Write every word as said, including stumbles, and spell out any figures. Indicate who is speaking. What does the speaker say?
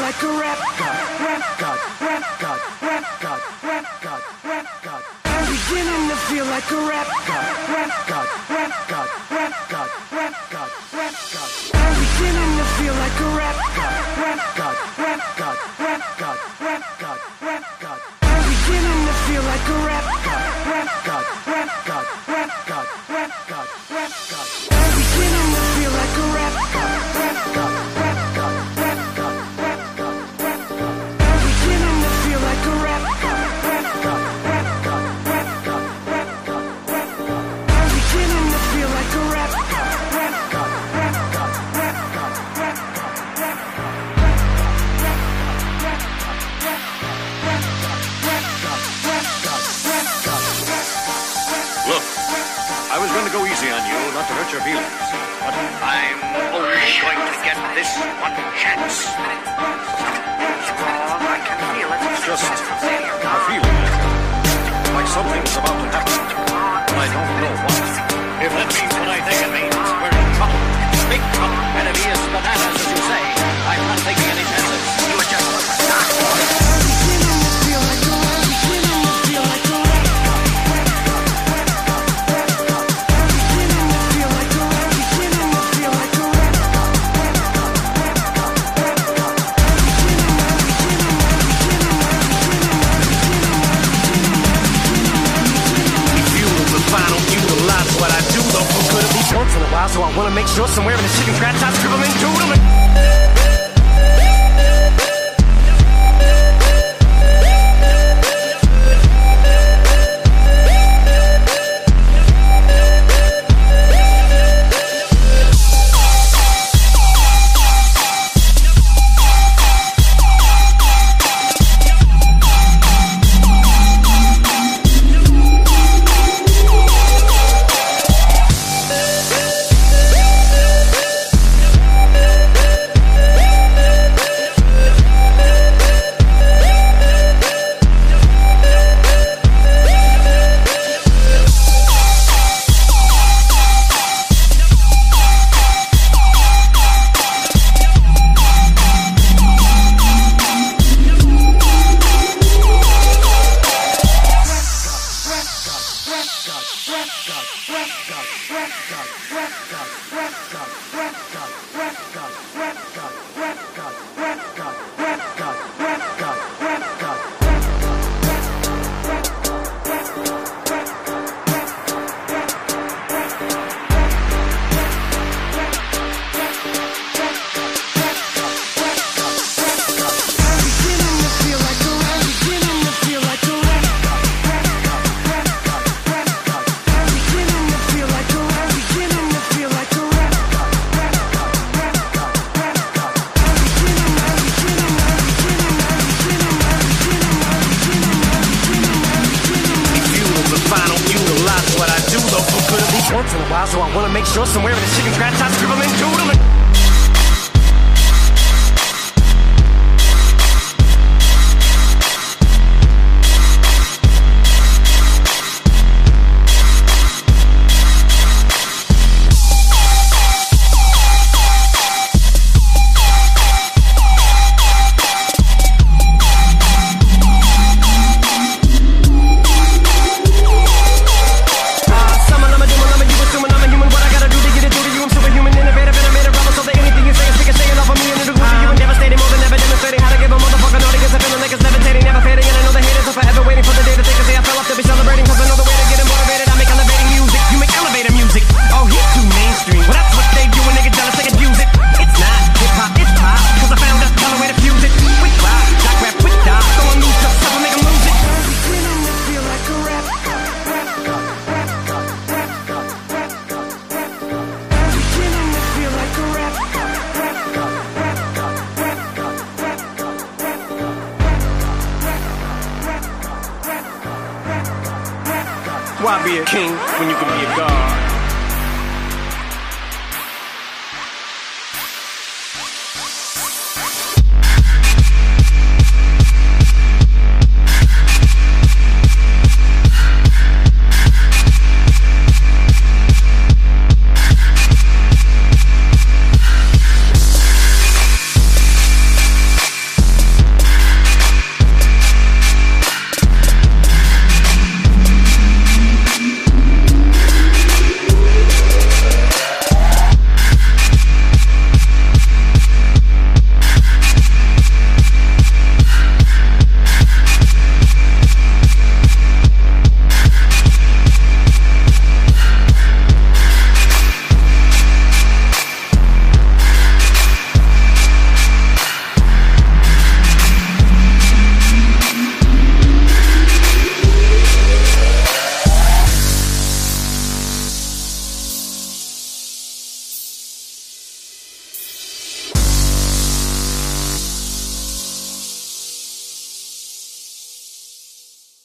Speaker 1: like a rap god, rap god, rap god, rap god, rap god, rap god. I'm beginning to feel like a rap god, rap god, rap god, rap god, rap god, rap god. I'm beginning to feel like a rap god, rap god, rap god, rap god, rap god, rap god. I'm beginning to feel like a rap god, rap god, rap god, rap god, rap god, rap god. I'm beginning to feel like a rap god, rap god, rap god, rap god, rap god, rap god. I'm beginning to feel like a rap god, rap god, rap god, rap god, rap god, rap god. I'm beginning to feel like a rap god, rap god, rap god, rap god, rap god, rap god.
Speaker 2: Look, I was going to go easy on you, not to hurt your feelings, but I'm only going to get this one chance.
Speaker 3: Strong, I can feel it.
Speaker 2: It's just a feeling, like something's about to happen, and I don't know what. If that means what I think it means, we're in trouble. Big trouble. And if he is bananas, as you say, I'm not taking any chances. You are just a banana.
Speaker 1: What I do though, for good at least once in a while, so I wanna make sure somewhere in the chicken scratch I scribble and doodle and once in a while, so I wanna make sure somewhere in the chicken scratch I scribble and doodle and why be a king when you can be a god?